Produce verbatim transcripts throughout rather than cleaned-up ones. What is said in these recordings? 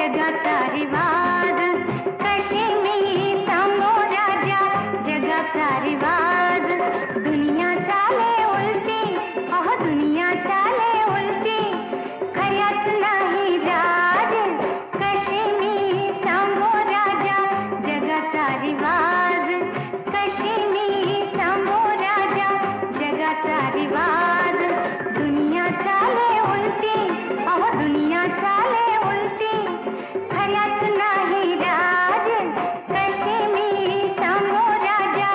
जगाचा रिवाज, काश्मीर सांगो राजा जगाचा रिवाज. दुनिया चाले उलटी, अहो दुनिया चाले उलटी, खऱ्याच नाही राज. काश्मीर सांगो राजा जगाचा रिवाज, काश्मीर सांगो राजा जगाचा रिवाज. दुनिया चाले उलटी, अहो दुनिया चाले उलटी, खऱ्याच नाही राज. काश्मीर सांगो राजा.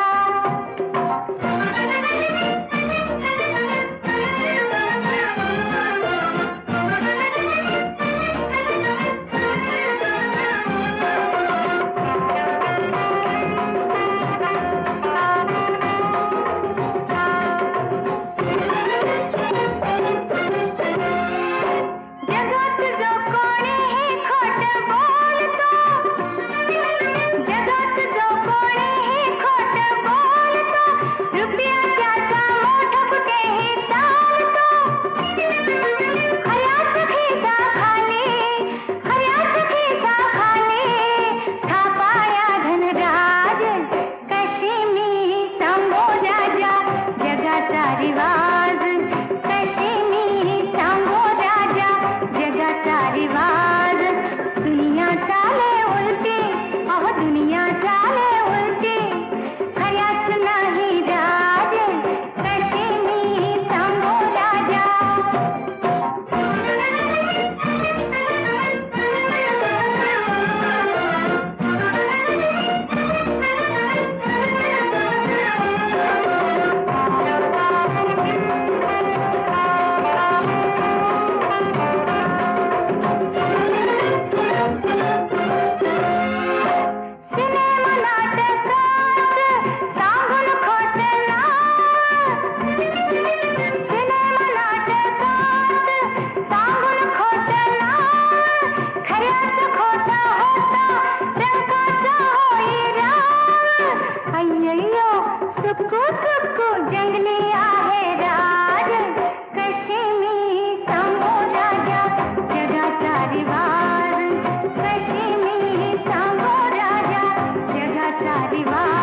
जगात जो कोणी हे खोटं बोलतो, जगात जो कोणी हे खोटं बोलतो, रुपया त्याचा मोठा कुठेही चालतो. खऱ्याच खिसा खाली, खऱ्याच खिसा खाली, थापाया धनराज. काश्मीर सांगो राजा जगाचा रिवाज, काश्मीर सांगो राजा जगाचा रिवाज. दुनिया चाले उलटी, अहो दुनिया चाले उलटी, खऱ्याच नाही राज. काश्मीर सांगो राजा. सिनेमा नाटकात सांगून खोटं नाव, सिनेमा नाटकात सांगून खोटं नाव, खऱ्याच खोटं होतं रंगाचा होई राव. अय्यय्यो सुकू सुकू जंगली आहे राज. काश्मीर सांगो राजा जगाचा रिवाज, काश्मीर सांगो राजा जगाचा रिवाज.